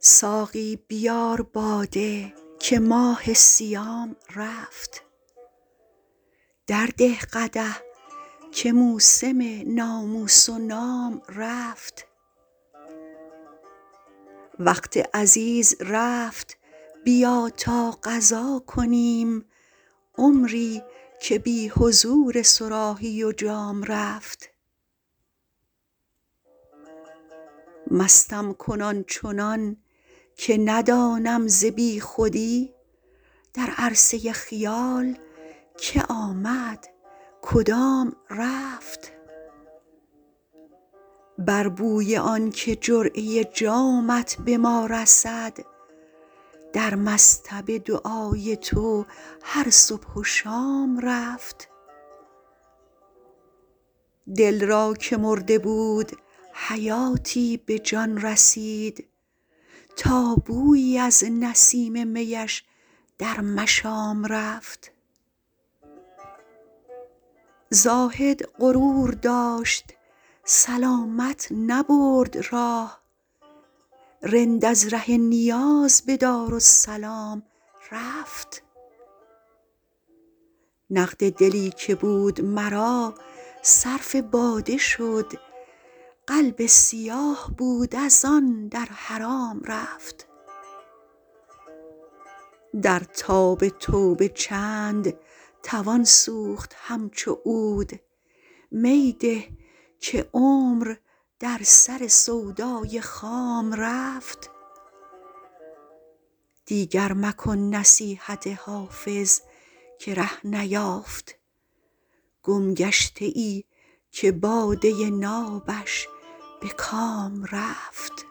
ساقی بیار باده که ماه صیام رفت، درده قدح که موسم ناموس و نام رفت. وقت عزیز رفت بیا تا قضا کنیم، عمری که بی حضور صراحی و جام رفت. مستم کن آنچنان که ندانم ز بی خودی، در عرصه خیال که آمد کدام رفت. بر بوی آن که جرعه جامت به ما رسد، در مصطبه دعای تو هر صبح و شام رفت. دل را که مرده بود حیاتی به جان رسید، تا بویی از نسیم میش در مشام رفت. زاهد غرور داشت سلامت نبرد راه، رند از ره نیاز به دارالسلام رفت. نقد دلی که بود مرا صرف باده شد، قلب سیاه بود از آن در حرام رفت. در تاب توبه چند توان سوخت همچو عود، می ده که عمر در سر سودای خام رفت. دیگر مکن نصیحت حافظ که ره نیافت، گم گشته ای که باده نابش به کام رفت.